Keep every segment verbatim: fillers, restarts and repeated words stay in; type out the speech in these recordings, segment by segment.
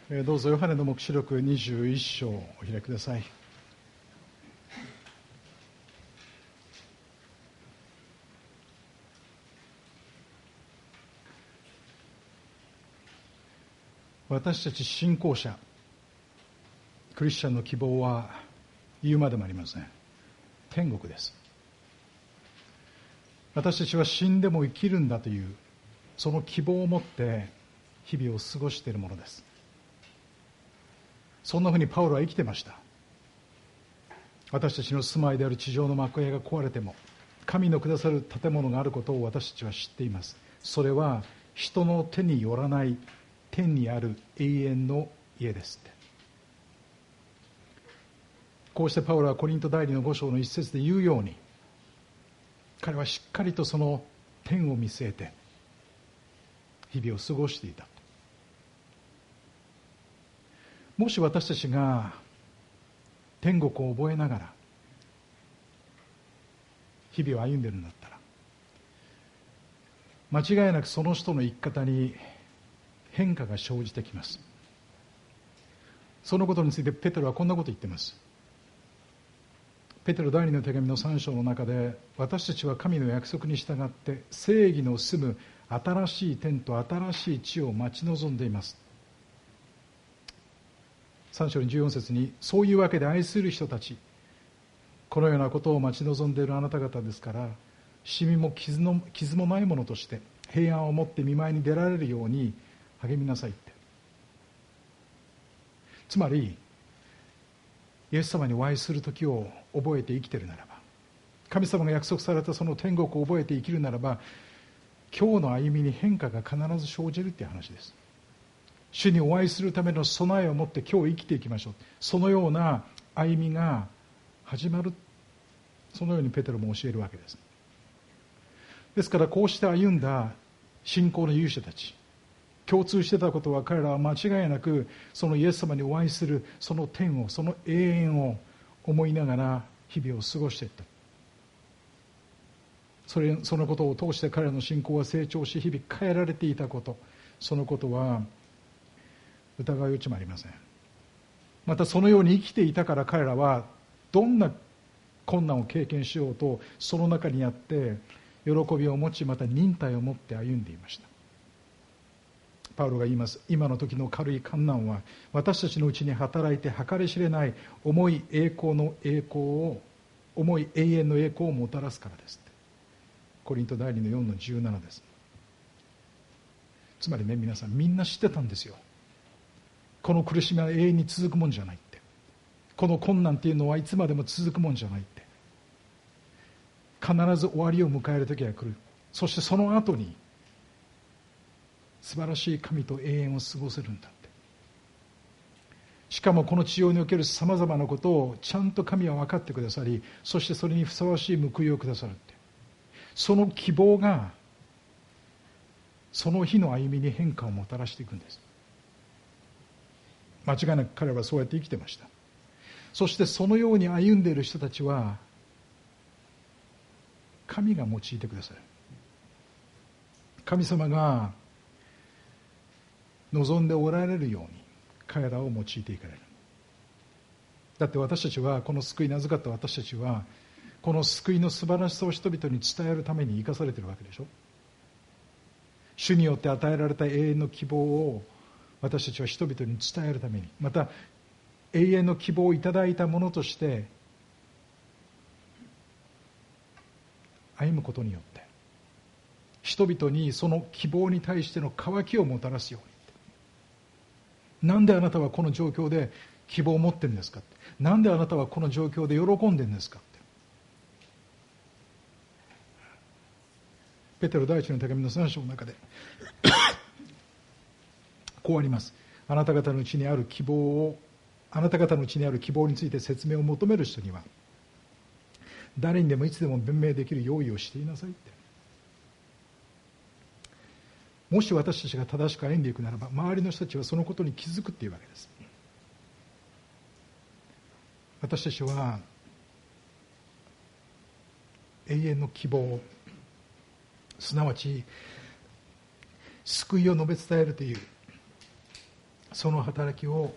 どうぞヨハネの黙示録にじゅういっ章をお開きください。私たち信仰者クリスチャンの希望は言うまでもありません。天国です。私たちは死んでも生きるんだというその希望を持って日々を過ごしているものです。そんなふうにパウロは生きてました。私たちの住まいである地上の幕屋が壊れても神のくださる建物があることを私たちは知っています。それは人の手によらない天にある永遠の家ですって。こうしてパウロはコリント第二のご章の一節で言うように、彼はしっかりとその天を見据えて日々を過ごしていた。もし私たちが天国を覚えながら日々を歩んでいるんだったら、間違いなくその人の生き方に変化が生じてきます。そのことについてペテロはこんなことを言っています。ペテロ第二の手紙のさん章の中で、私たちは神の約束に従って正義の住む新しい天と新しい地を待ち望んでいます。さん章のじゅうよん節に、そういうわけで愛する人たち、このようなことを待ち望んでいるあなた方ですから、シミも傷の傷もないものとして平安を持って見舞いに出られるように励みなさいって。つまりイエス様にお会いする時を覚えて生きているならば、神様が約束されたその天国を覚えて生きるならば、今日の歩みに変化が必ず生じるっていう話です。主にお会いするための備えを持って今日生きていきましょう。そのような歩みが始まる。そのようにペテロも教えるわけです。ですからこうして歩んだ信仰の勇者たち、共通してたことは、彼らは間違いなくそのイエス様にお会いするその天を、その永遠を思いながら日々を過ごしていった。それそのことを通して彼らの信仰は成長し、日々変えられていたこと、そのことは疑う余地もありません。またそのように生きていたから彼らはどんな困難を経験しようとその中にあって喜びを持ち、また忍耐を持って歩んでいました。パウロが言います。今の時の軽い患難は私たちのうちに働いて計り知れない重い栄光の栄光を重い永遠の栄光をもたらすからですって。コリント第二のよんのじゅうななです。つまりね、皆さんみんな知ってたんですよ。この苦しみは永遠に続くもんじゃないって。この困難っていうのはいつまでも続くもんじゃないって。必ず終わりを迎える時が来る。そしてその後に素晴らしい神と永遠を過ごせるんだって。しかもこの地上におけるさまざまなことをちゃんと神は分かってくださり、そしてそれにふさわしい報いをくださるって。その希望がその日の歩みに変化をもたらしていくんです。間違いなく彼はそうやって生きてました。そしてそのように歩んでいる人たちは神が用いてくださる。神様が望んでおられるように彼らを用いていかれる。だって私たちは、この救いに預かった私たちはこの救いの素晴らしさを人々に伝えるために生かされているわけでしょ。主によって与えられた永遠の希望を私たちは人々に伝えるために、また永遠の希望をいただいたものとして歩むことによって人々にその希望に対しての渇きをもたらすように。なんであなたはこの状況で希望を持ってるんですかって。なんであなたはこの状況で喜んでるんですかって。ペテロ第一の手紙のさん章の中でこうあります。あなた方のうちにある希望をあなた方のうちにある希望について説明を求める人には誰にでもいつでも弁明できる用意をしていなさいって。もし私たちが正しく歩んでいくならば、周りの人たちはそのことに気づくっていうわけです。私たちは永遠の希望、すなわち救いを述べ伝えるというその働きを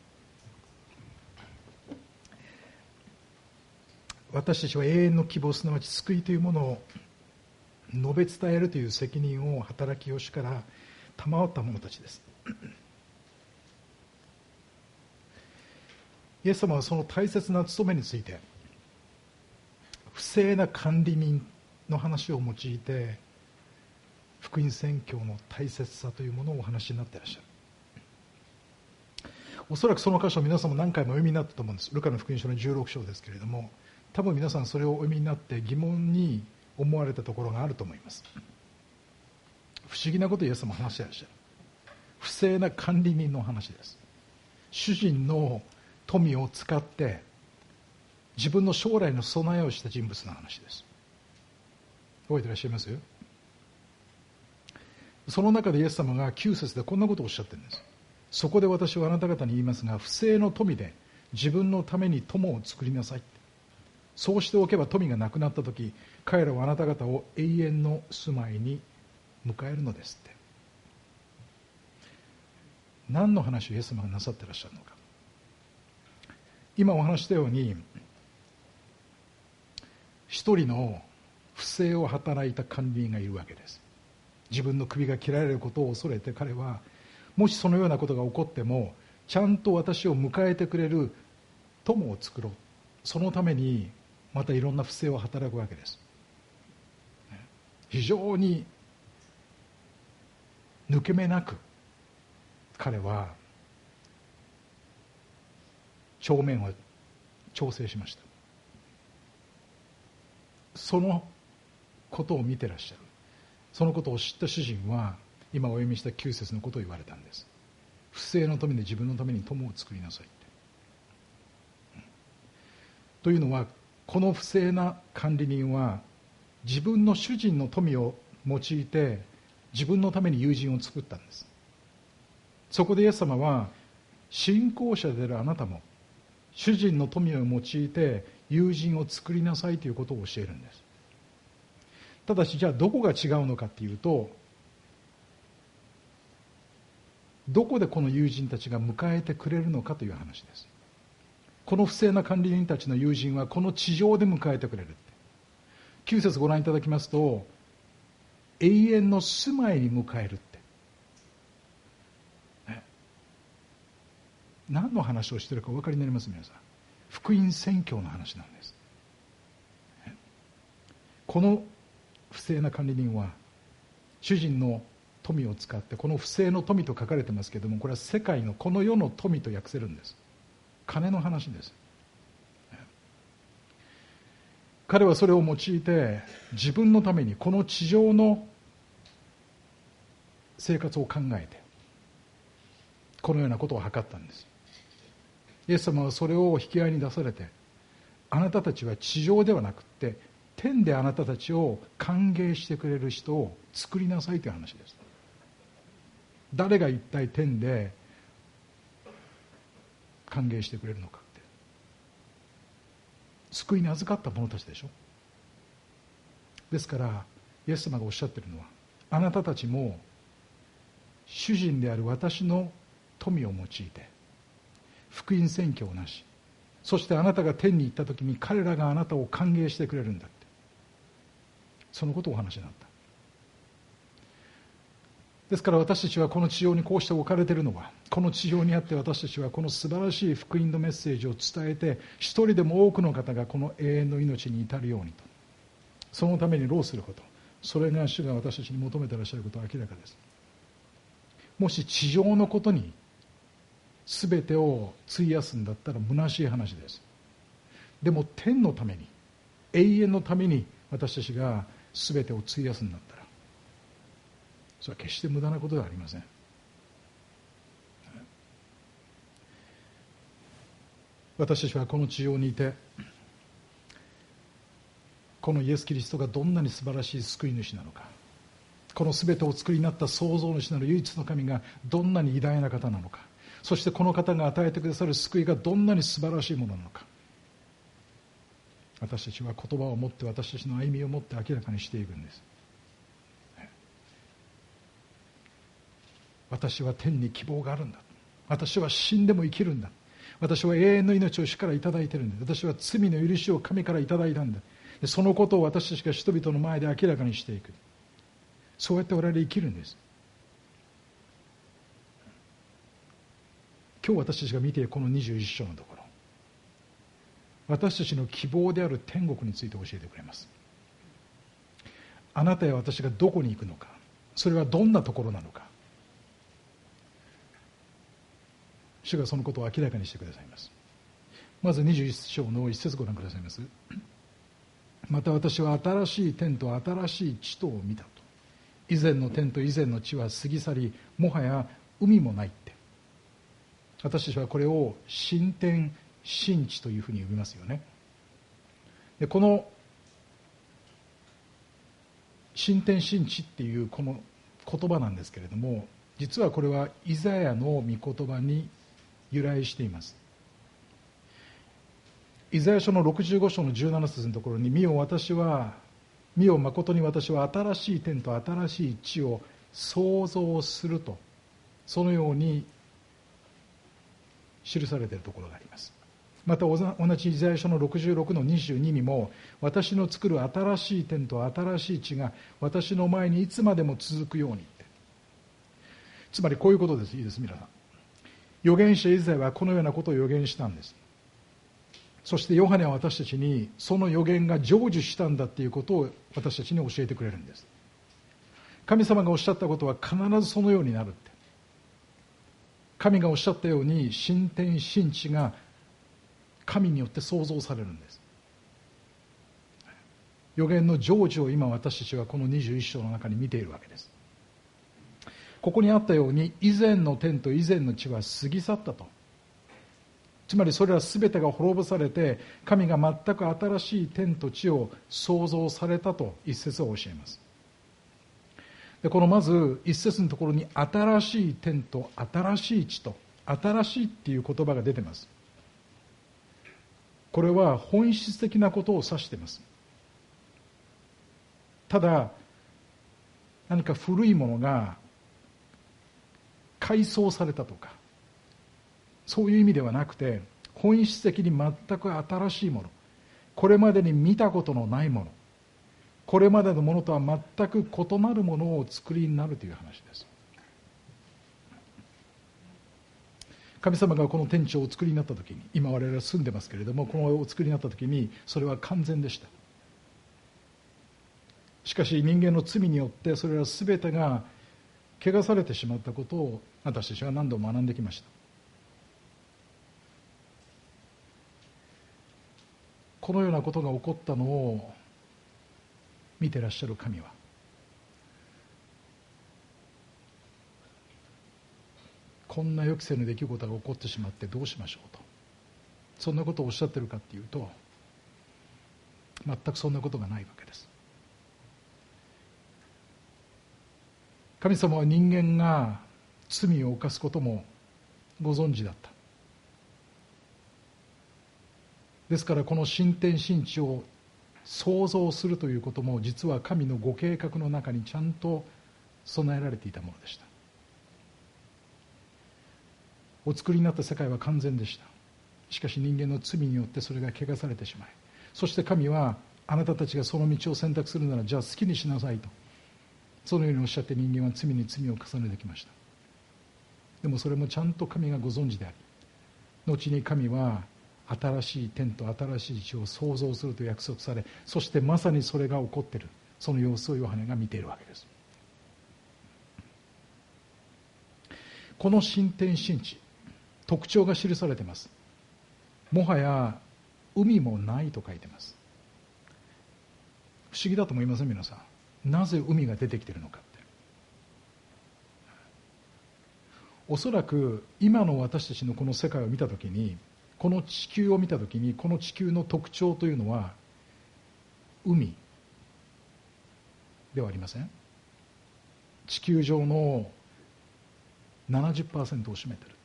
私たちは永遠の希望、すなわち救いというものを述べ伝えるという責任を働きを主から賜った者たちです。イエス様はその大切な務めについて、不正な管理人の話を用いて福音宣教の大切さというものをお話になっていらっしゃる。おそらくその箇所を皆さんも何回もお読みになったと思うんです。ルカの福音書のじゅうろく章ですけれども、多分皆さんそれをお読みになって疑問に思われたところがあると思います。不思議なことをイエス様は話していらっしゃる。不正な管理人の話です。主人の富を使って自分の将来の備えをした人物の話です。覚えていらっしゃいます？その中でイエス様がきゅう節でこんなことをおっしゃってるんです。そこで私はあなた方に言いますが、不正の富で自分のために友を作りなさい。そうしておけば富がなくなったとき、彼らはあなた方を永遠の住まいに迎えるのですって。何の話をイエス様がなさっていらっしゃるのか。今お話したように、一人の不正を働いた管理人がいるわけです。自分の首が切られることを恐れて、彼はもしそのようなことが起こってもちゃんと私を迎えてくれる友を作ろう、そのためにまたいろんな不正を働くわけです。非常に抜け目なく彼は帳面を調整しました。そのことを見てらっしゃる。そのことを知った主人は今お読みしたきゅう節のことを言われたんです。不正の富で自分のために友を作りなさいって、うん、というのは、この不正な管理人は自分の主人の富を用いて自分のために友人を作ったんです。そこでイエス様は、信仰者であるあなたも主人の富を用いて友人を作りなさいということを教えるんです。ただし、じゃあどこが違うのかっていうと、どこでこの友人たちが迎えてくれるのかという話です。この不正な管理人たちの友人はこの地上で迎えてくれるって。きゅう節ご覧いただきますと、永遠の住まいに迎えるって、ね、何の話をしているかお分かりになります？皆さん、福音宣教の話なんです、ね、この不正な管理人は主人の富を使って、この不正の富と書かれてますけれども、これは世界のこの世の富と訳せるんです。金の話です。彼はそれを用いて自分のためにこの地上の生活を考えてこのようなことを図ったんです。イエス様はそれを引き合いに出されて、あなたたちは地上ではなくって天であなたたちを歓迎してくれる人を作りなさいという話です。誰が一体天で歓迎してくれるのかって、救いに預かった者たちでしょ。ですからイエス様がおっしゃっているのは、あなたたちも主人である私の富を用いて福音宣教をなし、そしてあなたが天に行った時に彼らがあなたを歓迎してくれるんだって、そのことをお話になった。ですから私たちはこの地上にこうして置かれているのは、この地上にあって私たちはこの素晴らしい福音のメッセージを伝えて、一人でも多くの方がこの永遠の命に至るようにと、そのために労すること、それが主が私たちに求めていらっしゃることは明らかです。もし地上のことに全てを費やすんだったら虚しい話です。でも天のために、永遠のために私たちが全てを費やすんだったら、それは決して無駄なことではありません。私たちはこの地上にいて、このイエス・キリストがどんなに素晴らしい救い主なのか、この全てを作りになった創造主なる唯一の神がどんなに偉大な方なのか、そしてこの方が与えてくださる救いがどんなに素晴らしいものなのか、私たちは言葉を持って、私たちの歩みを持って明らかにしていくんです。私は天に希望があるんだ。 私は死んでも生きるんだ。私は永遠の命を主からいただいているんだ。私は罪の許しを神からいただいたんだ。でそのことを私たちが人々の前で明らかにしていく。そうやって我々生きるんです。今日私たちが見ているこのにじゅういっ章のところ、私たちの希望である天国について教えてくれます。あなたや私がどこに行くのか、それはどんなところなのか、主がそのことを明らかにしてくださいます。まずにじゅういっ章の一節ご覧くださいます。また私は新しい天と新しい地とを見たと。以前の天と以前の地は過ぎ去り、もはや海もないって。私たちはこれを新天新地というふうに呼びますよね。でこの新天新地っていうこの言葉なんですけれども、実はこれはイザヤの御言葉に由来しています。イザヤ書のろくじゅうご章のじゅうなな節のところに、見よ私は見よ誠に私は新しい天と新しい地を創造すると、そのように記されているところがあります。また同じイザヤ書のろくじゅうろくのにじゅうににも、私の作る新しい天と新しい地が私の前にいつまでも続くようにって。つまりこういうことです。いいです皆さん。預言者イザヤはこのようなことを預言したんです。そしてヨハネは私たちにその預言が成就したんだということを私たちに教えてくれるんです。神様がおっしゃったことは必ずそのようになるって。神がおっしゃったように新天新地が神によって創造されるんです。預言の成就を今私たちはこのにじゅういっ章の中に見ているわけです。ここにあったように、以前の天と以前の地は過ぎ去ったと。つまりそれら全てが滅ぼされて、神が全く新しい天と地を創造されたと一節を教えます。でこのまず一節のところに新しい天と新しい地と、新しいっていう言葉が出てます。これは本質的なことを指しています。ただ何か古いものが改装されたとか、そういう意味ではなくて、本質的に全く新しいもの、これまでに見たことのないもの、これまでのものとは全く異なるものをお作りになるという話です。神様がこの天地をお作りになった時に、今我々は住んでますけれども、このお作りになった時にそれは完全でした。しかし人間の罪によってそれら全てが汚されてしまったことを私たちは何度も学んできました。このようなことが起こったのを見てらっしゃる神は、こんな予期せぬ出来事が起こってしまってどうしましょうと、そんなことをおっしゃってるかっていうと、全くそんなことがないわけです。神様は人間が罪を犯すこともご存知だった。ですからこの新天新地を創造するということも、実は神のご計画の中にちゃんと備えられていたものでした。お作りになった世界は完全でした。しかし人間の罪によってそれが汚されてしまい、そして神は、あなたたちがその道を選択するならじゃあ好きにしなさいと、そのようにおっしゃって人間は罪に罪を重ねてきました。でもそれもちゃんと神がご存知であり、後に神は新しい天と新しい地を創造すると約束され、そしてまさにそれが起こっている、その様子をヨハネが見ているわけです。この新天新地、特徴が記されています。もはや海もないと書いています。不思議だと思いません皆さん。なぜ海が出てきているのかって。おそらく今の私たちのこの世界を見たときに、この地球を見たときに、この地球の特徴というのは海ではありません。地球上の ななじゅっパーセント を占めているって。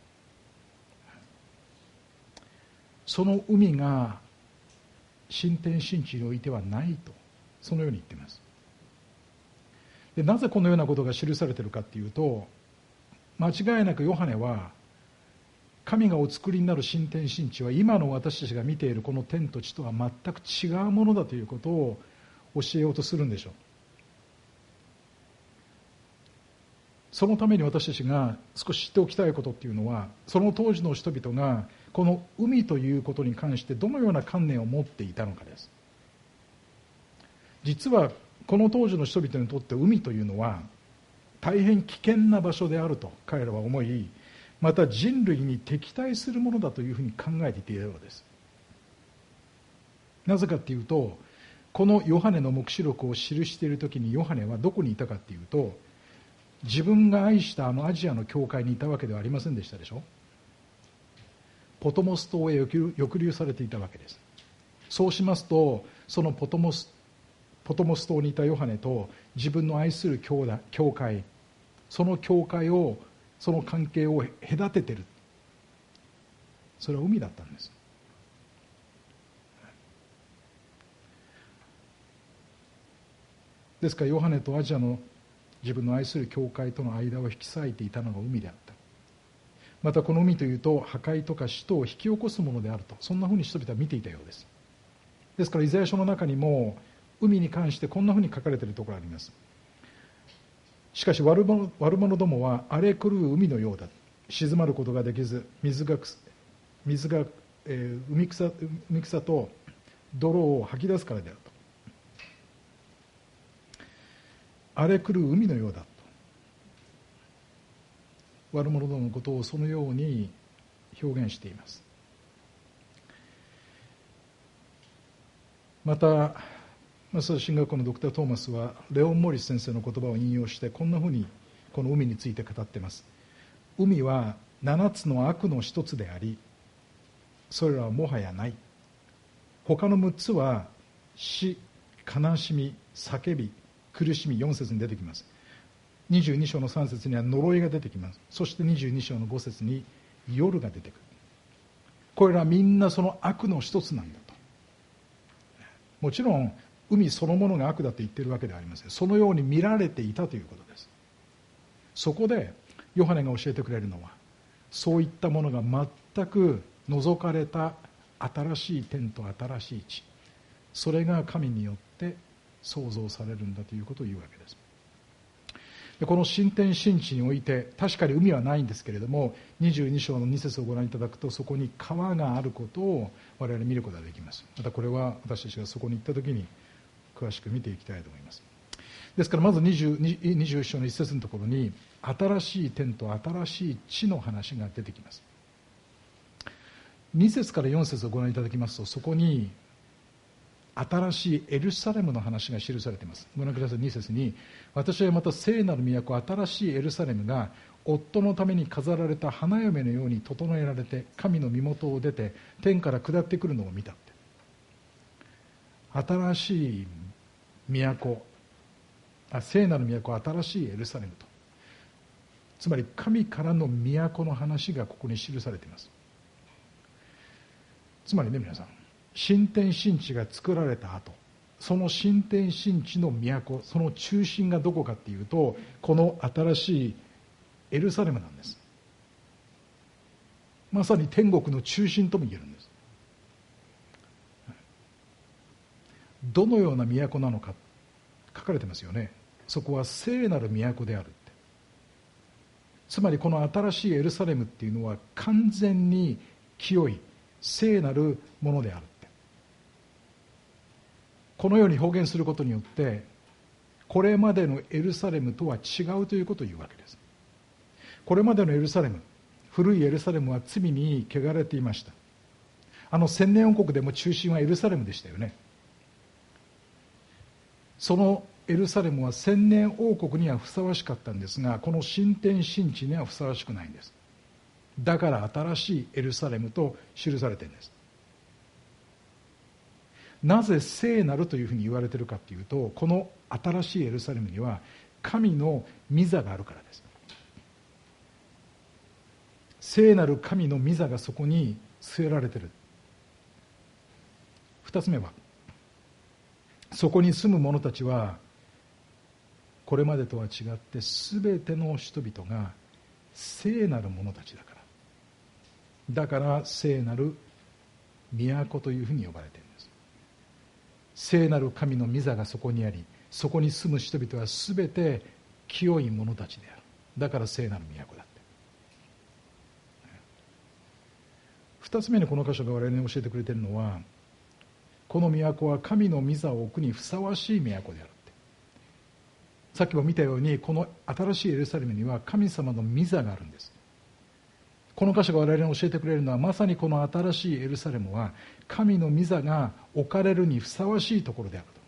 その海が新天新地においてはないと、そのように言っています。でなぜこのようなことが記されているかというと、間違いなくヨハネは神がお作りになる新天新地は今の私たちが見ているこの天と地とは全く違うものだということを教えようとするんでしょう。そのために私たちが少し知っておきたいことっていうのは、その当時の人々がこの海ということに関してどのような観念を持っていたのかです。実はこの当時の人々にとって海というのは大変危険な場所であると彼らは思い、また人類に敵対するものだというふうに考えていているのです。なぜかというと、このヨハネの黙示録を記している時にヨハネはどこにいたかというと、自分が愛したあのアジアの教会にいたわけではありませんでしたでしょ。ポトモス島へ抑留されていたわけです。そうしますと、そのポトモスポトモス島にいたヨハネと自分の愛する教だ教会、その教会を、その関係を隔てている、それは海だったんです。ですからヨハネとアジアの自分の愛する教会との間を引き裂いていたのが海であった。またこの海というと破壊とか死闘を引き起こすものであると、そんなふうに人々は見ていたようです。ですからイザヤ書の中にも海に関してこんなふうに書かれているところがあります。しかし悪者、悪者どもは荒れ狂う海のようだ。静まることができず、水が水が、えー、海草海草と泥を吐き出すからであると。荒れ狂う海のようだと。悪者どものことをそのように表現しています。またまず神学校のドクター・トーマスはレオン・モリス先生の言葉を引用してこんなふうにこの海について語っています。海は七つの悪の一つであり、それらはもはやない。他の六つは死、悲しみ、叫び、苦しみ、四節に出てきます。にじゅうに章の三節には呪いが出てきます。そしてにじゅうに章の五節に夜が出てくる。これらはみんなその悪の一つなんだと。もちろん海そのものが悪だと言っているわけではありません。そのように見られていたということです。そこでヨハネが教えてくれるのは、そういったものが全く除かれた新しい天と新しい地、それが神によって創造されるんだということを言うわけです。でこの新天新地において確かに海はないんですけれども、にじゅうに章のに節をご覧いただくと、そこに川があることを我々見ることができます。またこれは私たちがそこに行った時に詳しく見ていきたいと思います。ですからまずにじゅうに章のいち節のところに新しい天と新しい地の話が出てきます。に節からよん節をご覧いただきますと、そこに新しいエルサレムの話が記されています。ご覧ください。に節に、私はまた聖なる都、新しいエルサレムが夫のために飾られた花嫁のように整えられて、神の身元を出て天から下ってくるのを見たって。新しい都、あ聖なる都、新しいエルサレムと、つまり神からの都の話がここに記されています。つまりね、皆さん、新天新地が作られた後、その新天新地の都、その中心がどこかっていうと、この新しいエルサレムなんです。まさに天国の中心とも言えるんです。どのような都なのか書かれてますよね。そこは聖なる都であるって。つまりこの新しいエルサレムっていうのは完全に清い聖なるものであるって。このように表現することによって、これまでのエルサレムとは違うということを言うわけです。これまでのエルサレム、古いエルサレムは罪に汚れていました。あの千年王国でも中心はエルサレムでしたよね。そのエルサレムは千年王国にはふさわしかったんですが、この新天新地にはふさわしくないんです。だから新しいエルサレムと記されているんです。なぜ聖なるというふうに言われているかというと、この新しいエルサレムには神の御座があるからです。聖なる神の御座がそこに据えられている。二つ目は、そこに住む者たちはこれまでとは違って全ての人々が聖なる者たちだから。 だから聖なる都というふうに呼ばれているんです。聖なる神の御座がそこにあり、そこに住む人々はすべて清い者たちである。だから聖なる都だって。二つ目にこの箇所が我々に教えてくれているのは、この都は神の御座を置くにふさわしい都であるって。さっきも見たように、この新しいエルサレムには神様の御座があるんです。この箇所が我々に教えてくれるのは、まさにこの新しいエルサレムは神の御座が置かれるにふさわしいところであると。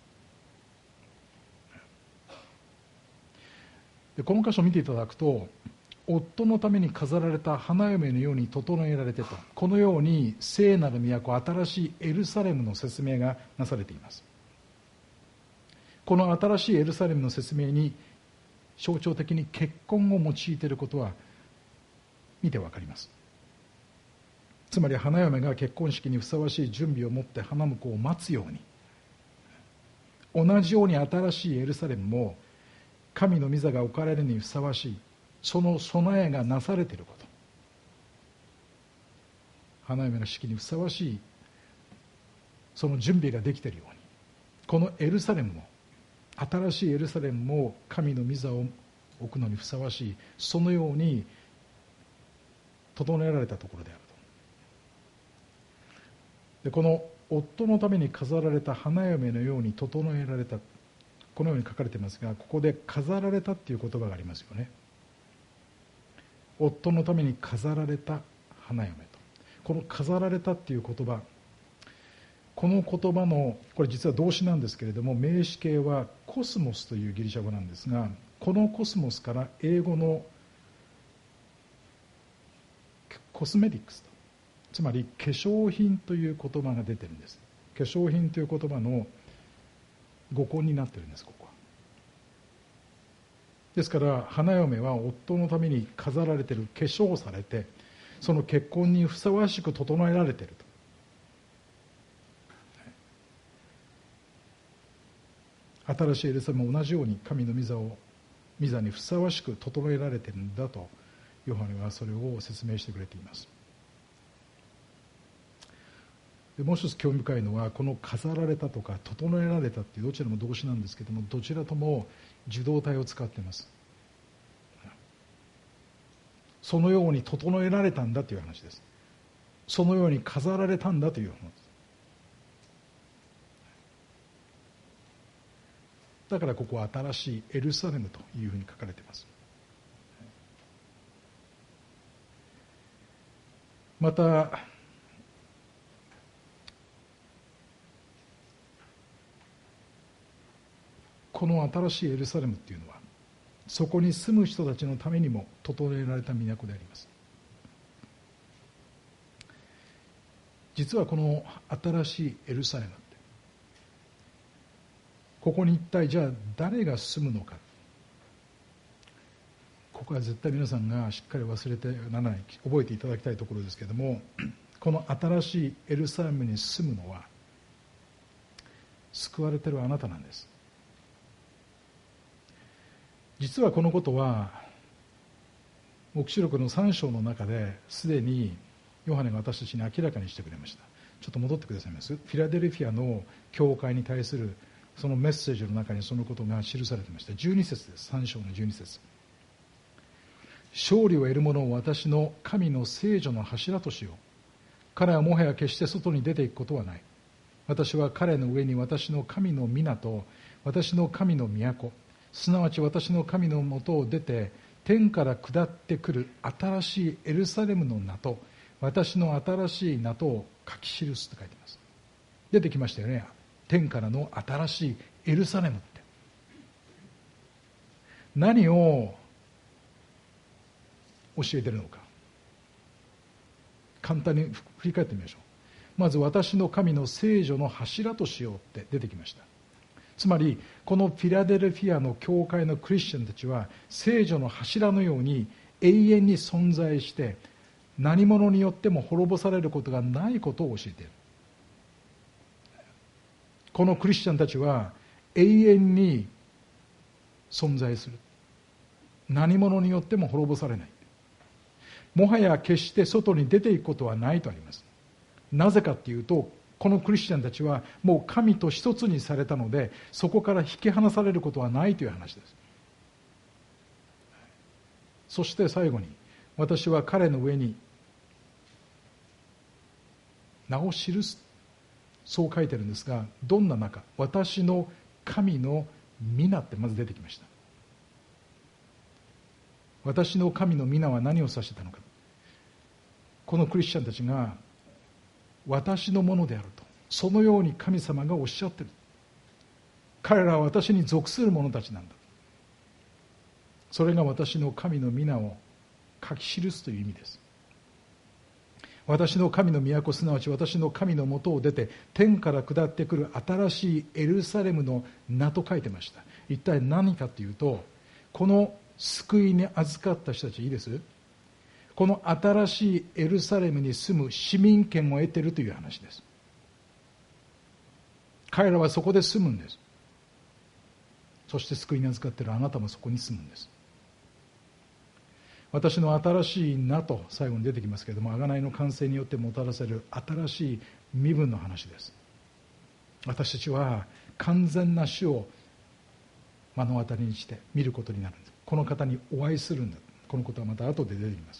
でこの箇所を見ていただくと、夫のために飾られた花嫁のように整えられてと、このように聖なる都、新しいエルサレムの説明がなされています。この新しいエルサレムの説明に象徴的に結婚を用いていることは見てわかります。つまり花嫁が結婚式にふさわしい準備を持って花婿を待つように、同じように新しいエルサレムも神の御座が置かれるにふさわしい、その備えがなされていること、花嫁の式にふさわしいその準備ができているように、このエルサレムも、新しいエルサレムも神の御座を置くのにふさわしい、そのように整えられたところであると。でこの夫のために飾られた花嫁のように整えられた、このように書かれていますが、ここで飾られたっていう言葉がありますよね。夫のために飾られた花嫁と、この飾られたっていう言葉、この言葉の、これ実は動詞なんですけれども、名詞形はコスモスというギリシャ語なんですが、このコスモスから英語のコスメティックスと、つまり化粧品という言葉が出てるんです。化粧品という言葉の語根になってるんです、ここは。ですから花嫁は夫のために飾られている、化粧されて、その結婚にふさわしく整えられていると。新しいエルサレムも同じように神の御座を御座にふさわしく整えられているんだと、ヨハネはそれを説明してくれています。でもう一つ興味深いのは、この飾られたとか整えられたっていうどちらも動詞なんですけども、どちらとも受動体を使っています。そのように整えられたんだという話です。そのように飾られたんだという話です。だからここは新しいエルサレムというふうに書かれています。またこの新しいエルサレムっていうのは、そこに住む人たちのためにも整えられた都であります。実はこの新しいエルサレムって、ここに一体じゃあ誰が住むのか、ここは絶対皆さんがしっかり忘れてならない、覚えていただきたいところですけれども、この新しいエルサレムに住むのは救われているあなたなんです。実はこのことは黙示録のさん章の中ですでにヨハネが私たちに明らかにしてくれました。ちょっと戻ってくださいます。フィラデルフィアの教会に対するそのメッセージの中にそのことが記されていました。じゅうに節です。さん章のじゅうに節。勝利を得る者を私の神の聖女の柱としよう。彼はもはや決して外に出ていくことはない。私は彼の上に私の神の御名と私の神の都、すなわち私の神のもとを出て天から下ってくる新しいエルサレムの名と私の新しい名とを書き記すと書いています。出てきましたよね。天からの新しいエルサレムって。何を教えているのか。簡単に振り返ってみましょう。まず私の神の聖女の柱としようって出てきました。つまりこのフィラデルフィアの教会のクリスチャンたちは聖女の柱のように永遠に存在して何者によっても滅ぼされることがないことを教えている。このクリスチャンたちは永遠に存在する。何者によっても滅ぼされない。 もはや決して外に出ていくことはないとあります。なぜかというと、このクリスチャンたちはもう神と一つにされたので、そこから引き離されることはないという話です。そして最後に、私は彼の上に名を記す、そう書いてるんですが、どんな名か、私の神の皆ってまず出てきました。私の神の皆は何を指してたのか。このクリスチャンたちが私のものであると、そのように神様がおっしゃっている。彼らは私に属する者たちなんだ。それが私の神の皆を書き記すという意味です。私の神の都、すなわち私の神のもとを出て天から下ってくる新しいエルサレムの名と書いてました。一体何かというと、この救いに預かった人たち、いいです、この新しいエルサレムに住む市民権を得ているという話です。彼らはそこで住むんです。そして救いに預かっているあなたもそこに住むんです。私の新しい名と最後に出てきますけれども、贖いの完成によってもたらされる新しい身分の話です。私たちは完全な主を目の当たりにして見ることになるんです。この方にお会いするんだ。このことはまた後で出てきます。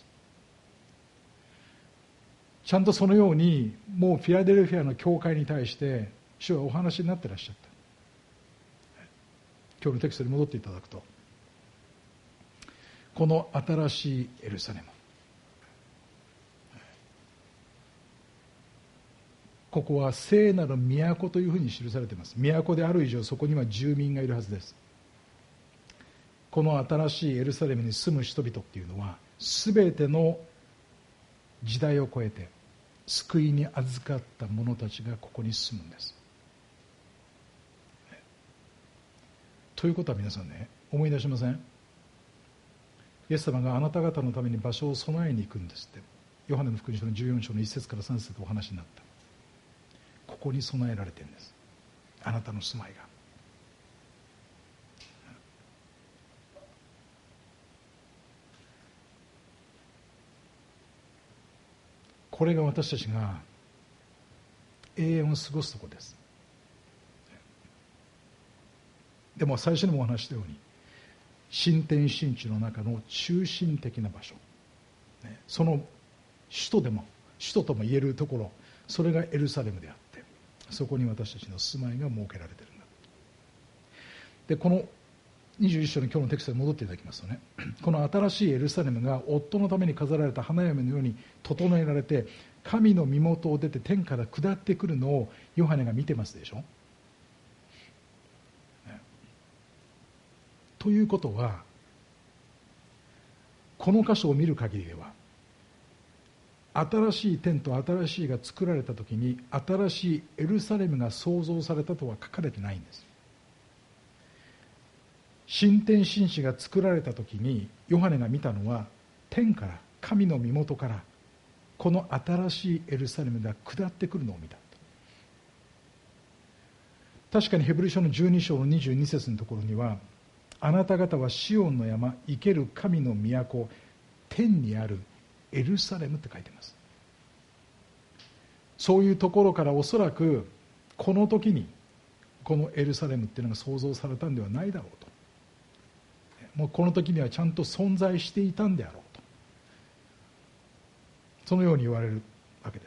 ちゃんとそのようにもうフィラデルフィアの教会に対して主はお話になってらっしゃった。今日のテキストに戻っていただくと、この新しいエルサレム、ここは聖なる都というふうに記されています。都である以上、そこには住民がいるはずです。この新しいエルサレムに住む人々っていうのは、すべての時代を超えて救いに預かった者たちがここに住むんです。ということは皆さんね、思い出しません？イエス様があなた方のために場所を備えに行くんですって、ヨハネの福音書のじゅうよん章のいち節からさん節でお話になった。ここに備えられているんです、あなたの住まいが。これが私たちが永遠を過ごすところです。でも最初にもお話したように、新天新地の中の中心的な場所、その首都でも首都とも言えるところ、それがエルサレムであって、そこに私たちの住まいが設けられているんだ。でこのにじゅういっ章の今日のテキストに戻っていただきますとね、この新しいエルサレムが夫のために飾られた花嫁のように整えられて、神の身元を出て天から下ってくるのをヨハネが見てますでしょ。ということは、この箇所を見る限りでは、新しい天と新しいが作られたときに新しいエルサレムが創造されたとは書かれてないんです。新天新地が作られたときにヨハネが見たのは、天から神の身元からこの新しいエルサレムが下ってくるのを見た。確かにヘブル書のじゅうに章のにじゅうに節のところには、あなた方はシオンの山、生ける神の都、天にあるエルサレムって書いてます。そういうところからおそらくこの時にこのエルサレムっていうのが創造されたんではないだろうと、もうこの時にはちゃんと存在していたんであろうと、そのように言われるわけです。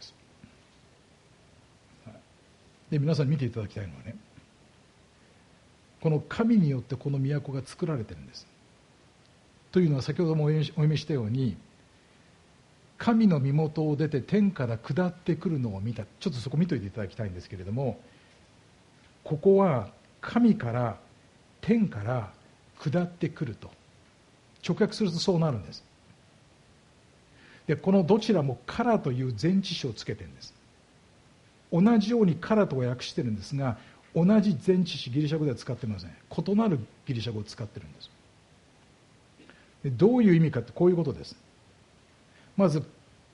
で皆さんに見ていただきたいのはね、この神によってこの都が作られているんです。というのは先ほどもお読みしたように、神の身元を出て天から下ってくるのを見た。ちょっとそこ見といていただきたいんですけれども、ここは神から天から下ってくると直訳するとそうなるんです。でこのどちらもからという前置詞をつけてるんです。同じようにからと訳してるんですが、同じ前置詞ギリシャ語では使ってません。異なるギリシャ語を使ってるんです。でどういう意味かってこういうことです。まず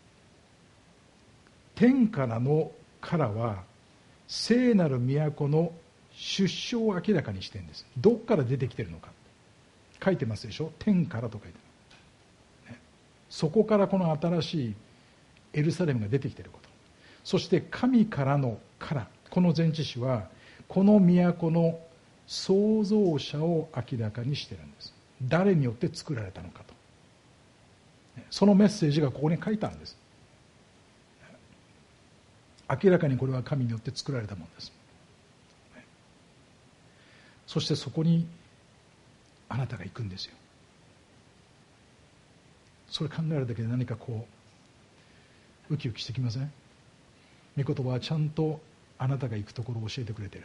天からのからは聖なる都の出生を明らかにしてるんです。どこから出てきてるのか書いてますでしょ。天からと書いてある、ね、 そこからこの新しいエルサレムが出てきていること、そして神からのからこの前置詞はこの都の創造者を明らかにしているんです。誰によって作られたのかと、そのメッセージがここに書いてあるんです。明らかにこれは神によって作られたものです。そしてそこにあなたが行くんですよ。それ考えるだけで何かこうウキウキしてきません？御言葉はちゃんとあなたが行くところを教えてくれている。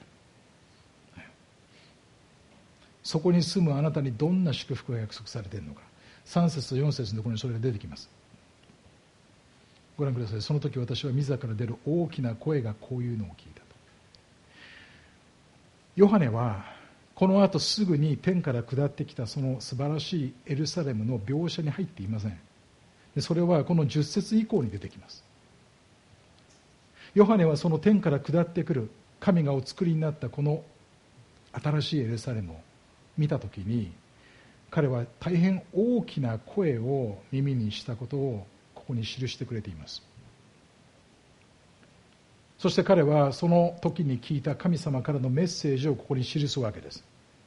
そこに住むあなたにどんな祝福が約束されているのか、さん節とよん節のところにそれが出てきます。ご覧ください。その時私は自ら出る大きな声がこういうのを聞いたと。ヨハネはこの後すぐに天から下ってきたその素晴らしいエルサレムの描写に入っていません。でそれはこのじゅっ節以降に出てきます。ヨハネはその天から下ってくる神がお作りになったこの新しいエルサレムを見たときに、彼は大変大きな声を耳にしたことをここに記してくれています。そして彼はその時に聞いた神様からのメッセージをここに記すわけです。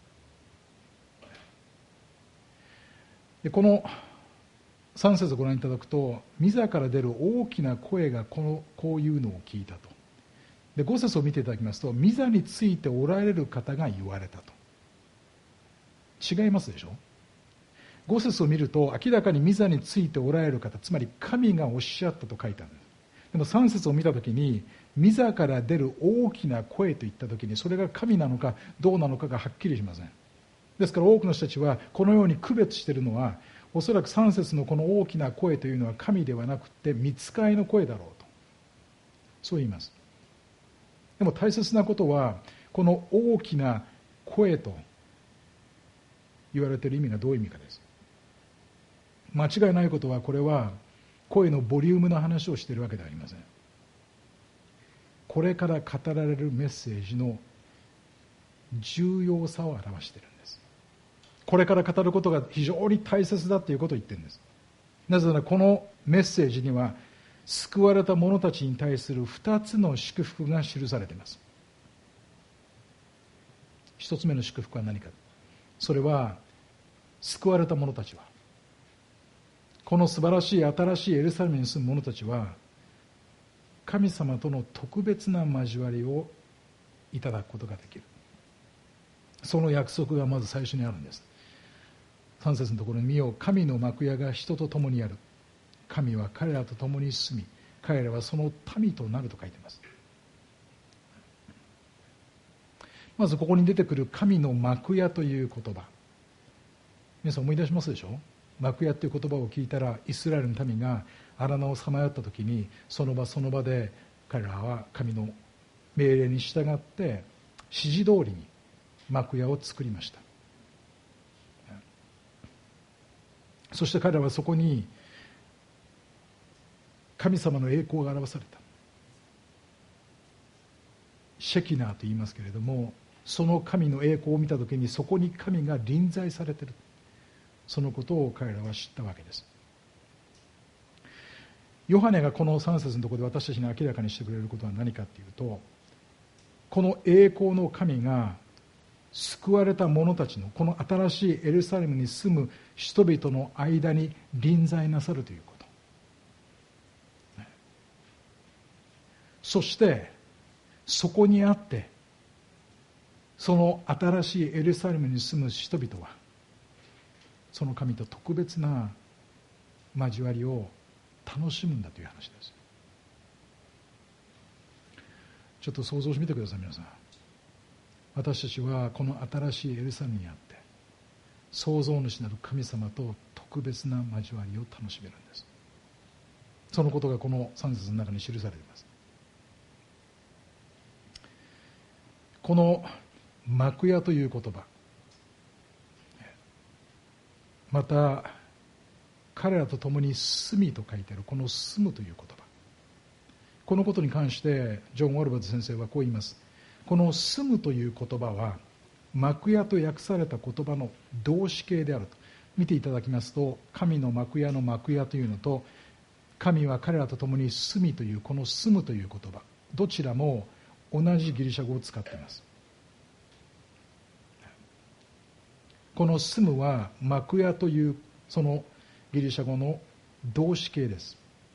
でこのさん節をご覧いただくと、自ら出る大きな声がこのこういうのを聞いたと。でご節を見ていただきますと、御座についておられる方が言われたと。違いますでしょ。ご節を見ると明らかに御座についておられる方、つまり神がおっしゃったと書いてあるんです。でもさん節を見たときに、御座から出る大きな声といったときに、それが神なのかどうなのかがはっきりしません。ですから多くの人たちはこのように区別しているのは、おそらくさん節のこの大きな声というのは神ではなくて御使いの声だろうと、そう言います。でも大切なことは、この大きな声と言われている意味がどういう意味かです。間違いないことは、これは声のボリュームの話をしているわけではありません。これから語られるメッセージの重要さを表しているんです。これから語ることが非常に大切だということを言っているんです。なぜならこのメッセージには救われた者たちに対する二つの祝福が記されています。一つ目の祝福は何か。それは救われた者たちは、この素晴らしい新しいエルサレムに住む者たちは、神様との特別な交わりをいただくことができる。その約束がまず最初にあるんです。さん節のところに、見よ、神の幕屋が人と共にある。神は彼らと共に住み、彼らはその民となると書いています。まずここに出てくる神の幕屋という言葉、皆さん思い出しますでしょ。幕屋という言葉を聞いたら、イスラエルの民が荒野をさまよった時に、その場その場で彼らは神の命令に従って指示通りに幕屋を作りました。そして彼らはそこに神様の栄光が表された。シェキナーと言いますけれども、その神の栄光を見たときに、そこに神が臨在されている、そのことを彼らは知ったわけです。ヨハネがこのさん節のところで私たちに明らかにしてくれることは何かというと、この栄光の神が救われた者たちのこの新しいエルサレムに住む人々の間に臨在なさるということ、そしてそこにあって、その新しいエルサレムに住む人々はその神と特別な交わりを楽しむんだという話です。ちょっと想像してみてください。皆さん、私たちはこの新しいエルサレムにあって、創造主なる神様と特別な交わりを楽しめるんです。そのことがこのさん節の中に記されています。この幕屋という言葉、また彼らと共に住みと書いてあるこの住むという言葉、このことに関してジョン・ウォルバート先生はこう言います。この住むという言葉は幕屋と訳された言葉の動詞形であると。 見ていただきますと、神の幕屋の幕屋というのと、神は彼らと共に住みというこの住むという言葉、どちらも同じギリシャ語を使っています。この住むは幕屋というそのギリシャ語の動詞形です。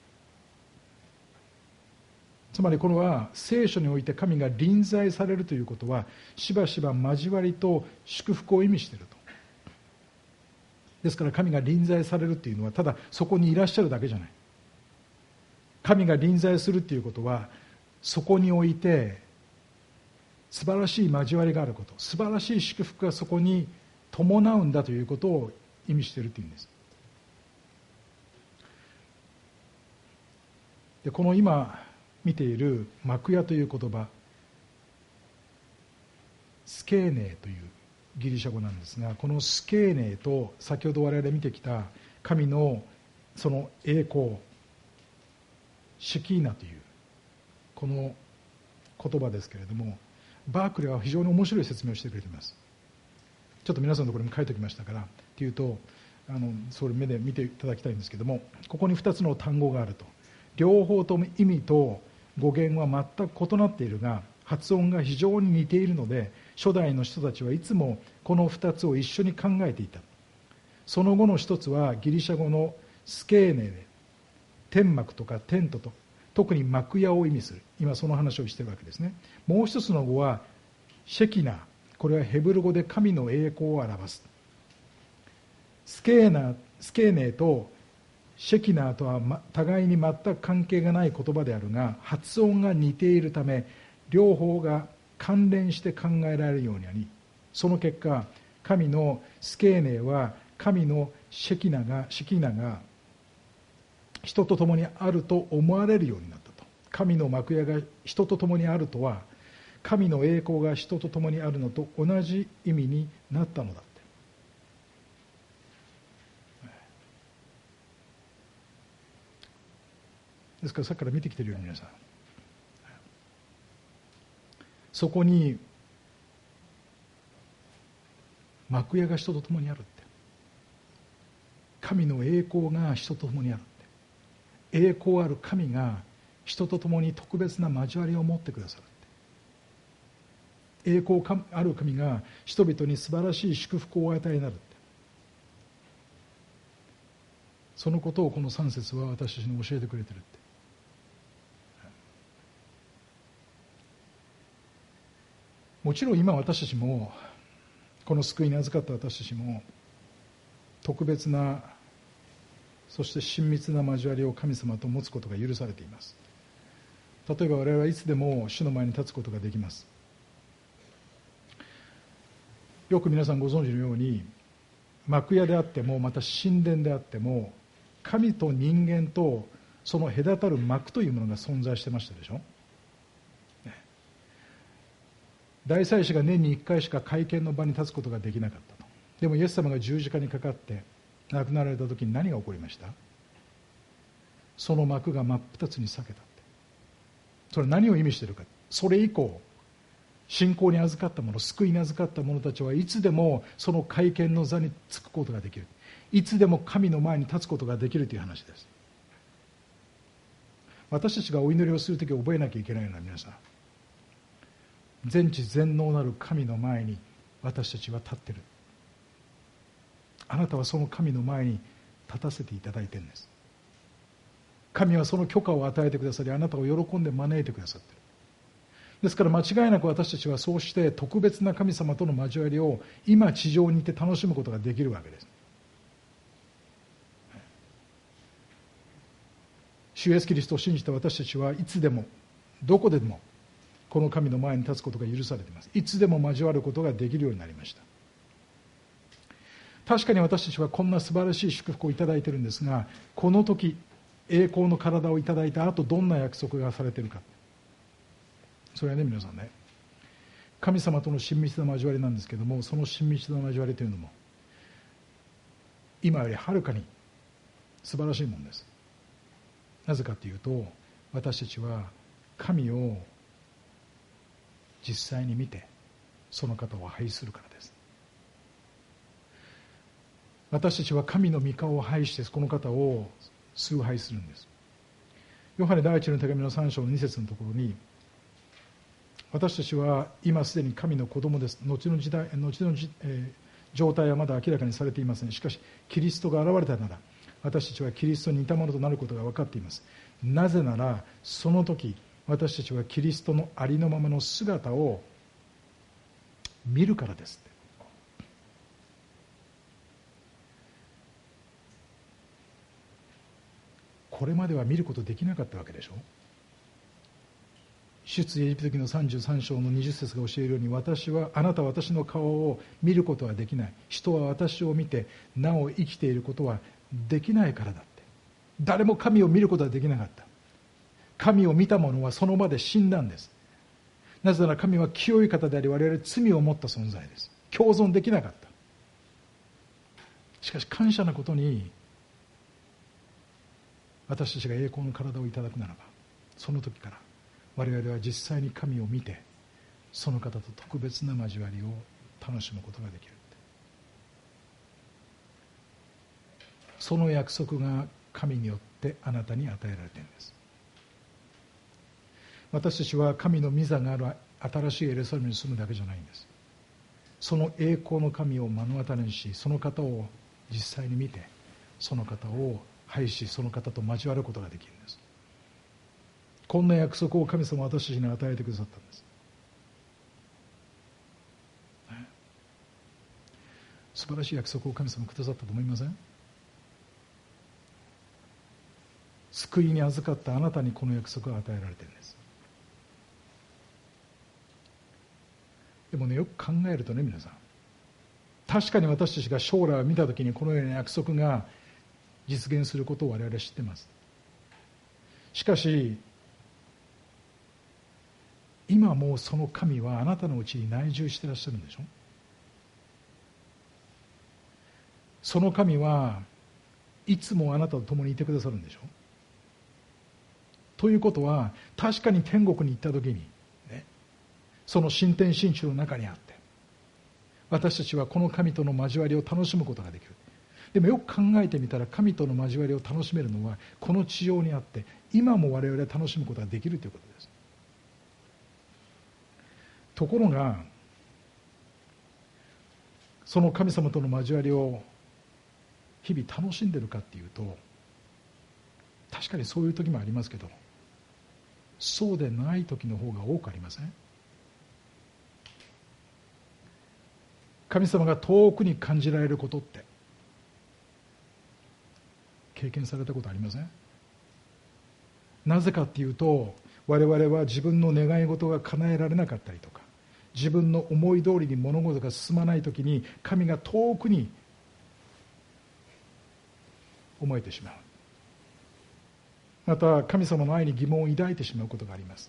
つまりこれは聖書において神が臨在されるということはしばしば交わりと祝福を意味していると。ですから神が臨在されるというのはただそこにいらっしゃるだけじゃない。神が臨在するということはそこにおいて素晴らしい交わりがあること、素晴らしい祝福がそこに伴うんだということを意味しているというんです。でこの今見ている幕屋という言葉、スケーネーというギリシャ語なんですが、このスケーネーと先ほど我々見てきた神のその栄光、シキーナというこの言葉ですけれども、バークレーは非常に面白い説明をしてくれています。ちょっと皆さんのところにも書いておきましたからっていうと、あのそれ目で見ていただきたいんですけども、ここにふたつの単語があると、両方とも意味と語源は全く異なっているが発音が非常に似ているので、初代の人たちはいつもこのふたつを一緒に考えていた。その後の一つはギリシャ語のスケーネで天幕とかテントと特に幕屋を意味する、今その話をしているわけですね。もう一つの語はシェキナ、これはヘブル語で神の栄光を表す。スケーナスケーネとシェキナーとは互いに全く関係がない言葉であるが、発音が似ているため両方が関連して考えられるようになり、その結果神のスケーネは神のシェキナがシェキナが人と共にあると思われるようになったと。神の幕屋が人と共にあるとは、神の栄光が人と共にあるのと同じ意味になったのだ。ですからさっきから見てきているように皆さん、そこに幕屋が人と共にあるって、神の栄光が人と共にあるって、栄光ある神が人と共に特別な交わりを持ってくださるって、栄光ある神が人々に素晴らしい祝福をお与えになるって、そのことをこのさん節は私たちに教えてくれてるって。もちろん今私たちも、この救いに預かった私たちも特別な、そして親密な交わりを神様と持つことが許されています。例えば我々はいつでも主の前に立つことができます。よく皆さんご存知のように、幕屋であってもまた神殿であっても、神と人間とその隔たる幕というものが存在してましたでしょ。大祭司が年にいっかいしか会見の場に立つことができなかったと。でもイエス様が十字架にかかって亡くなられた時に何が起こりました？その幕が真っ二つに裂けたって。それは何を意味しているか。それ以降信仰に預かった者、救いに預かった者たちはいつでもその会見の座につくことができる、いつでも神の前に立つことができるという話です。私たちがお祈りをするとき覚えなきゃいけないのは、皆さん、全知全能なる神の前に私たちは立っている。あなたはその神の前に立たせていただいているんです。神はその許可を与えてくださり、あなたを喜んで招いてくださっている。ですから間違いなく私たちはそうして特別な神様との交わりを今地上にいて楽しむことができるわけです。主イエスキリストを信じた私たちはいつでもどこでもこの神の前に立つことが許されています。いつでも交わることができるようになりました。確かに私たちはこんな素晴らしい祝福をいただいているんですが、この時栄光の体をいただいた後、どんな約束がされているか。それはね、皆さんね、神様との親密な交わりなんですけども、その親密な交わりというのも今よりはるかに素晴らしいものです。なぜかというと、私たちは神を実際に見てその方を愛するからです。 私たちは神の御顔を拝してこの方を崇拝するんです。ヨハネ第一の手紙のさん章のに節のところに、私たちは今すでに神の子供です。後の時代、後のじ、えー、状態はまだ明らかにされていません。しかしキリストが現れたなら、私たちはキリストに似たものとなることが分かっています。なぜならその時私たちはキリストのありのままの姿を見るからですって。これまでは見ることできなかったわけでしょ。出エジプト記のさんじゅうさん章のにじゅう節が教えるように、私はあなたは私の顔を見ることはできない、人は私を見てなお生きていることはできないからだって。誰も神を見ることはできなかった。神を見た者はその場で死んだんです。なぜなら神は清い方であり、我々罪を持った存在です。共存できなかった。しかし感謝なことに、私たちが栄光の体をいただくならば、その時から我々は実際に神を見て、その方と特別な交わりを楽しむことができる。その約束が神によってあなたに与えられているんです。私たちは神の御座がある新しいエルサレムに住むだけじゃないんです。その栄光の神を目の当たりにし、その方を実際に見て、その方を拝し、その方と交わることができるんです。こんな約束を神様は私たちに与えてくださったんです。素晴らしい約束を神様くださったと思いません？救いに預かったあなたにこの約束が与えられているんです。でもね、よく考えるとね、皆さん、確かに私たちが将来を見たときにこのような約束が実現することを我々は知っています。しかし今もうその神はあなたのうちに内住していらっしゃるんでしょ。その神はいつもあなたと共にいてくださるんでしょ。ということは、確かに天国に行った時に、ね、その新天新地の中にあって私たちはこの神との交わりを楽しむことができる。でもよく考えてみたら、神との交わりを楽しめるのはこの地上にあって、今も我々は楽しむことができるということです。ところがその神様との交わりを日々楽しんでるかっていうと、確かにそういう時もありますけど、そうでない時の方が多くありません？神様が遠くに感じられることって経験されたことありません？なぜかっていうと、我々は自分の願い事が叶えられなかったりとか、自分の思い通りに物事が進まない時に神が遠くに思えてしまう。また神様の愛に疑問を抱いてしまうことがあります。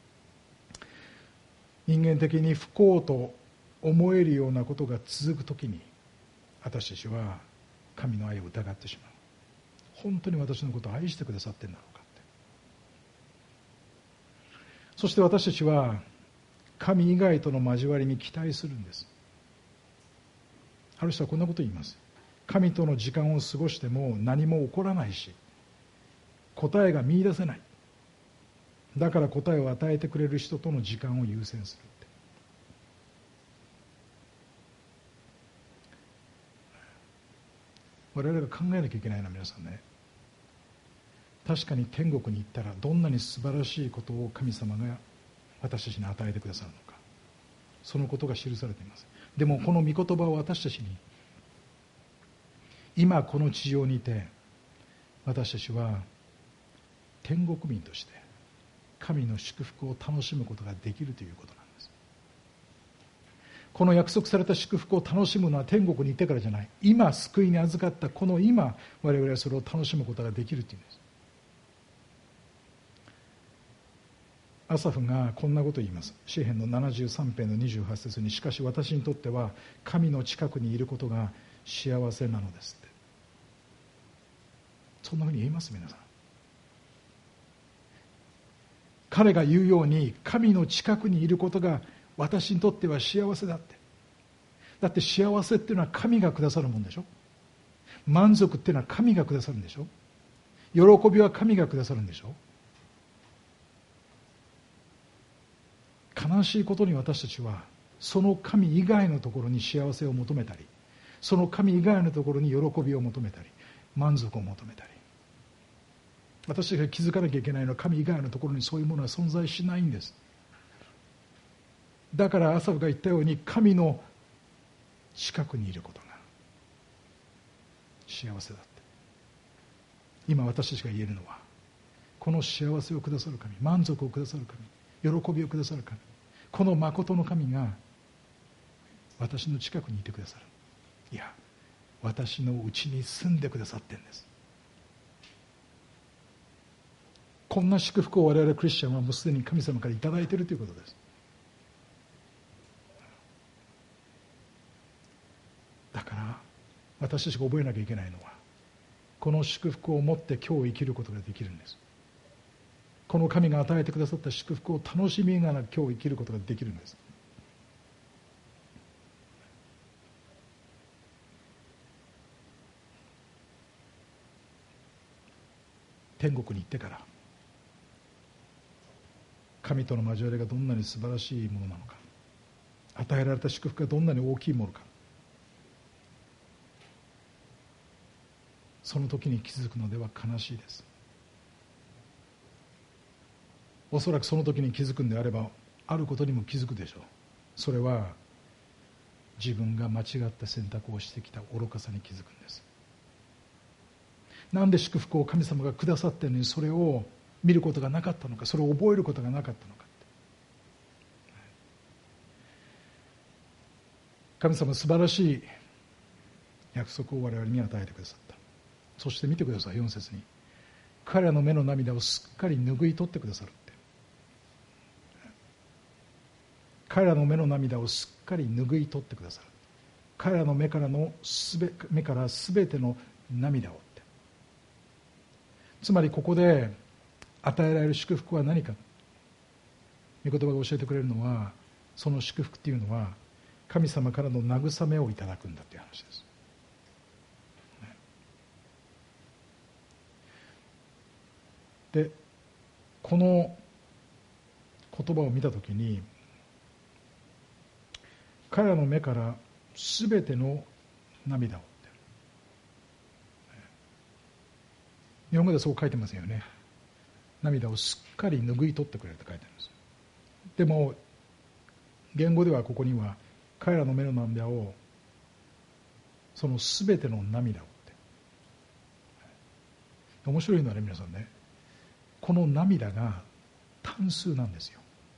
人間的に不幸と思えるようなことが続くときに、私たちは神の愛を疑ってしまう。本当に私のことを愛してくださっているんだろうかって。そして私たちは神以外との交わりに期待するんです。ある人はこんなことを言います。神との時間を過ごしても何も起こらないし、答えが見出せない。だから答えを与えてくれる人との時間を優先するって。我々が考えなきゃいけないのは、皆さんね、確かに天国に行ったらどんなに素晴らしいことを神様が私たちに与えてくださるのか、そのことが記されています。でもこの御言葉を私たちに、今この地上にいて私たちは天国民として神の祝福を楽しむことができるということなんです。この約束された祝福を楽しむのは天国に行ってからじゃない。今救いに預かったこの今、我々はそれを楽しむことができるというんです。アサフがこんなことを言います。詩編のななじゅうさん編のにじゅうはち節に、しかし私にとっては神の近くにいることが幸せなのですって。そんなふうに言います。皆さん、彼が言うように神の近くにいることが私にとっては幸せだって。だって幸せっていうのは神がくださるもんでしょ。 満足っていうのは神がくださるんでしょ。喜びは神がくださるんでしょ。悲しいことに私たちはその神以外のところに幸せを求めたり、その神以外のところに喜びを求めたり、満足を求めたり、私たちが気づかなきゃいけないのは、神以外のところにそういうものは存在しないんです。だからアサフが言ったように、神の近くにいることが幸せだって。今私たちが言えるのは、この幸せをくださる神、満足をくださる神、喜びをくださる神、この誠の神が私の近くにいてくださる。いや、私のうちに住んでくださってんです。こんな祝福を我々クリスチャンはもうすでに神様からいただいているということです。だから私たちが覚えなきゃいけないのは、この祝福を持って今日生きることができるんです。この神が与えてくださった祝福を楽しみながら今日生きることができるんです。天国に行ってから神との交わりがどんなに素晴らしいものなのか、与えられた祝福がどんなに大きいものか、その時に気づくのでは悲しいです。おそらくその時に気づくんであれば、あることにも気づくでしょう。それは自分が間違った選択をしてきた愚かさに気づくんです。なんで祝福を神様がくださっているのにそれを見ることがなかったのか、それを覚えることがなかったのか。神様は素晴らしい約束を我々に与えてくださった。そして見てください、よん節に、彼らの目の涙をすっかり拭い取ってくださるって。彼らの目の涙をすっかり拭い取ってくださる。彼らの目からのすべ目からすべての涙をって。つまりここで与えられる祝福は何か、御言葉が教えてくれるのは、その祝福っていうのは神様からの慰めをいただくんだという話です。で、この言葉を見たときに、彼らの目からすべての涙を、日本語ではそう書いてますよね。涙をすっかり拭い取ってくれると書いてあるんです。でも言語ではここには、彼らの目の涙を、そのすべての涙をって。面白いのはね、皆さんね、この涙が単数なんですよ。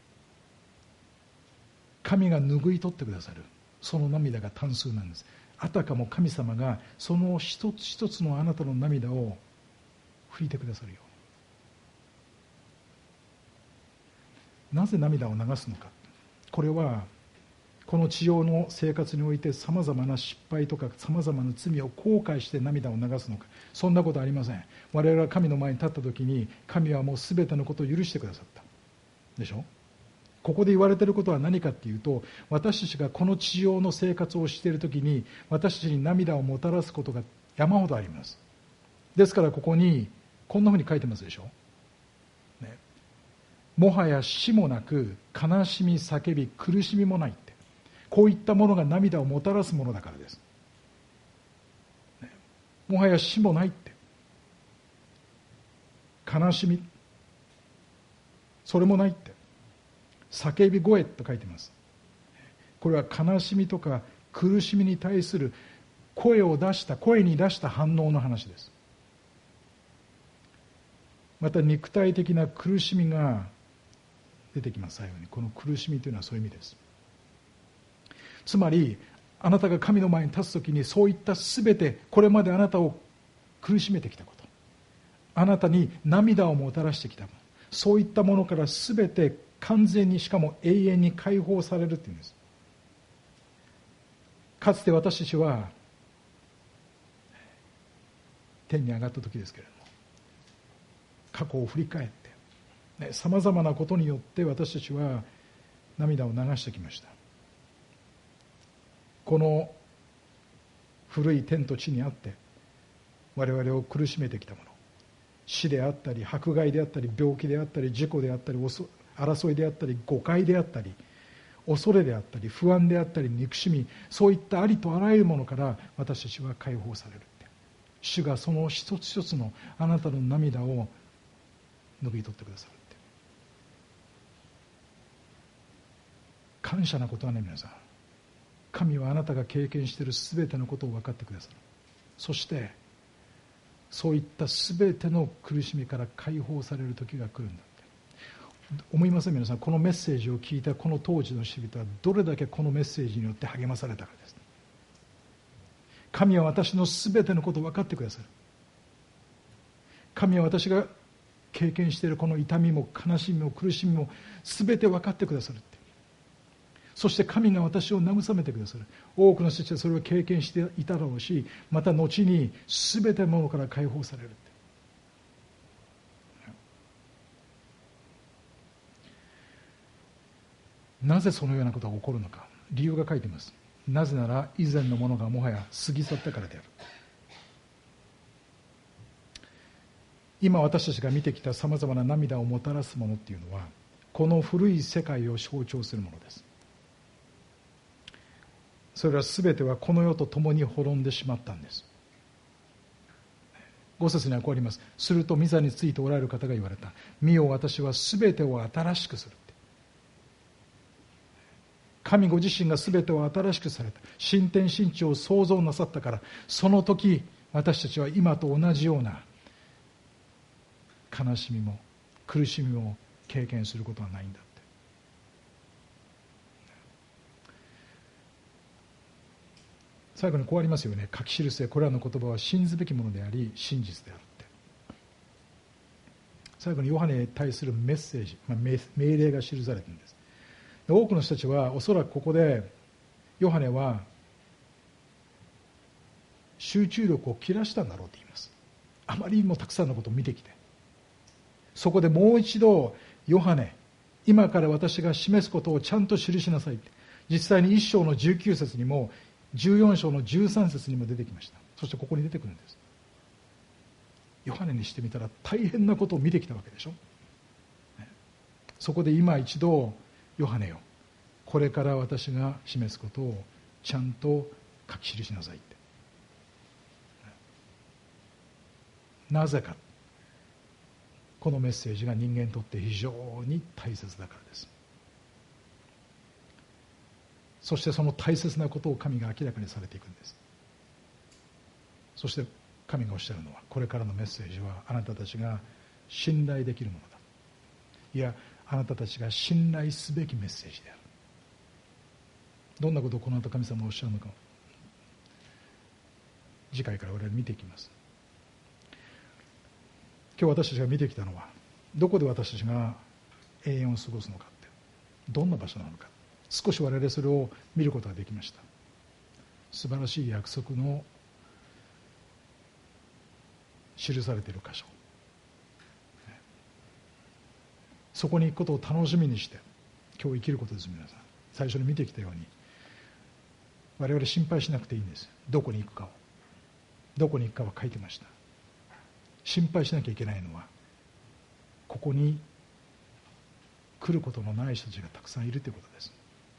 神が拭い取ってくださるその涙が単数なんです。あたかも神様がその一つ一つのあなたの涙を拭いてくださるよう。なぜ涙を流すのか。これはこの地上の生活においてさまざまな失敗とかさまざまな罪を後悔して涙を流すのか。そんなことありません。我々が神の前に立った時に、神はもう全てのことを許してくださったでしょ。ここで言われていることは何かっていうと、私たちがこの地上の生活をしている時に私たちに涙をもたらすことが山ほどあります。ですからここにこんなふうに書いてますでしょ、ね、もはや死もなく悲しみ叫び苦しみもないって、こういったものが涙をもたらすものだからです、ね、もはや死もないって、悲しみそれもないって、叫び声と書いてます。これは悲しみとか苦しみに対する声を出した声に出した反応の話です。また肉体的な苦しみが出てきます。最後にこの苦しみというのはそういう意味です。つまりあなたが神の前に立つときに、そういったすべてこれまであなたを苦しめてきたこと、あなたに涙をもたらしてきたもの、そういったものからすべて完全に、しかも永遠に解放されるっていうんです。かつて私たちは天に上がった時ですけれども、過去を振り返ってさまざまなことによって私たちは涙を流してきました。この古い天と地にあって、 我々を苦しめてきたもの、死であったり迫害であったり病気であったり事故であったり争いであったり誤解であったり恐れであったり不安であったり憎しみ、そういったありとあらゆるものから私たちは解放されるって、主がその一つ一つのあなたの涙を拭い取ってくださるって。感謝なことはね、皆さん、神はあなたが経験しているすべてのことを分かってくださる。そしてそういったすべての苦しみから解放される時が来るんだって思いません？皆さん、このメッセージを聞いたこの当時の人々はどれだけこのメッセージによって励まされたかです。神は私のすべてのことを分かってくださる。神は私が経験しているこの痛みも悲しみも苦しみもすべて分かってくださるって。そして神が私を慰めてくださる。多くの人たちはそれを経験していただろうし、また後にすべてのものから解放されるって。なぜそのようなことが起こるのか、理由が書いています。なぜなら以前のものがもはや過ぎ去ったからである。今私たちが見てきたさまざまな涙をもたらすものっていうのは、この古い世界を象徴するものです。それは全てはこの世と共に滅んでしまったんです。ご節にはこうあります。すると御座についておられる方が言われた。見よ、私は全てを新しくするって。神ご自身が全てを新しくされた。新天新地を創造なさったから、その時私たちは今と同じような悲しみも苦しみも経験することはないんだって。最後にこうありますよね。書き記せ、これらの言葉は信ずべきものであり真実であるって。最後にヨハネに対するメッセージ、まあ、命令が記されているんです。で、多くの人たちはおそらくここでヨハネは集中力を切らしたんだろうと言います。あまりにもたくさんのことを見てきて、そこでもう一度ヨハネ、今から私が示すことをちゃんと記しなさいって。実際にいっ章のじゅうきゅう節にもじゅうよん章のじゅうさん節にも出てきました。そしてここに出てくるんです。ヨハネにしてみたら大変なことを見てきたわけでしょ。そこで今一度ヨハネよ、これから私が示すことをちゃんと書き記しなさいって。なぜか、このメッセージが人間にとって非常に大切だからです。そしてその大切なことを神が明らかにされていくんです。そして神がおっしゃるのは、これからのメッセージはあなたたちが信頼できるものだ。いや、あなたたちが信頼すべきメッセージである。どんなことをこの後神様がおっしゃるのか、次回から我々見ていきます。今日私たちが見てきたのは、どこで私たちが永遠を過ごすのかって、どんな場所なのか、少し我々それを見ることができました。素晴らしい約束の記されている箇所、そこに行くことを楽しみにして今日生きることです。皆さん、最初に見てきたように我々心配しなくていいんです。どこに行くかを、どこに行くかは書いてました。心配しなきゃいけないのは、ここに来ることのない人たちがたくさんいるということです。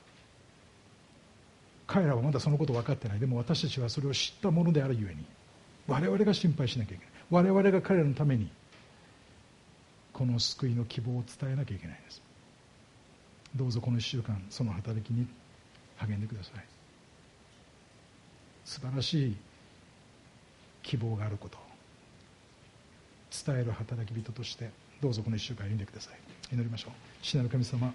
彼らはまだそのこと分かってない。でも私たちはそれを知ったものであるゆえに、我々が心配しなきゃいけない。我々が彼らのためにこの救いの希望を伝えなきゃいけないです。どうぞこのいっしゅうかん、その働きに励んでください。素晴らしい希望があることを伝える働き人として、どうぞこのいっしゅうかん歩んでください。祈りましょう。父なる神様、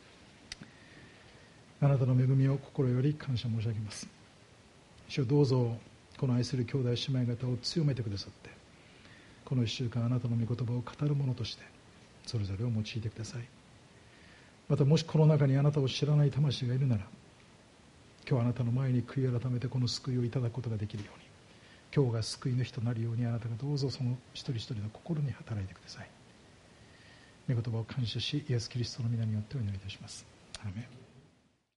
あなたの恵みを心より感謝申し上げます。主よ、どうぞこの愛する兄弟姉妹方を強めてくださって、このいっしゅうかんあなたの御言葉を語る者としてそれぞれを用いてください。また、もしこの中にあなたを知らない魂がいるなら、今日あなたの前に悔い改めてこの救いをいただくことができるように、今日が救いの日となるように、あなたがどうぞその一人一人の心に働いてください。御言葉を感謝し、イエス・キリストの皆によってお祈りいたします。アーメン。